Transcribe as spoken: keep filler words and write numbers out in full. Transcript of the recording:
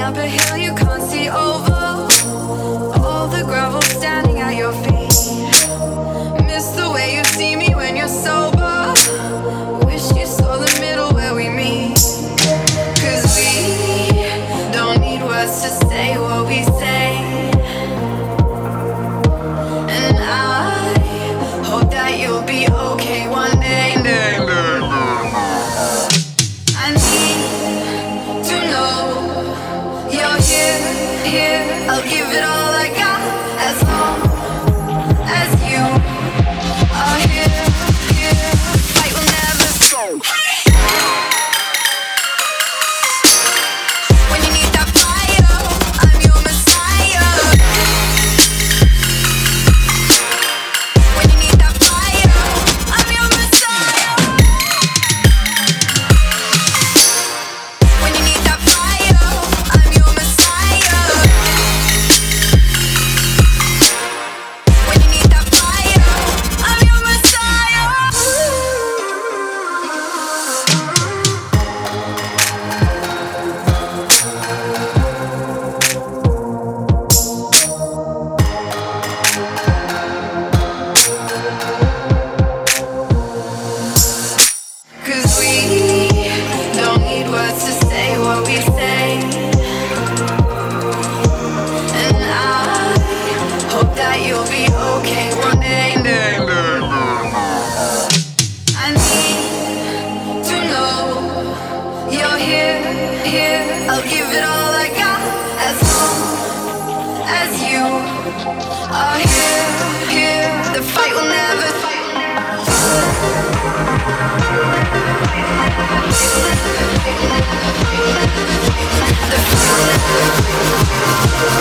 up a hill you can't see over. All the gravel standing at your feet. Miss the way you see me when you're sober. Wish you saw the middle where we meet. Cause we don't need words to say what we say. And I hope that you'll be okay one day. I need to know you're here, here. I'll give it all I got as long as you are here, here. The fight will never stop. When you need that fire, I'm your messiah. When you need that fire, I'm your messiah. When you need that fire, I'm your messiah. When you need that fire, I'm your messiah. Cause we don't need words to say what we say. And I hope that you'll be okay one day. I need to know you're here, here. I'll give it all I got as long as you are here, here. The fight will never The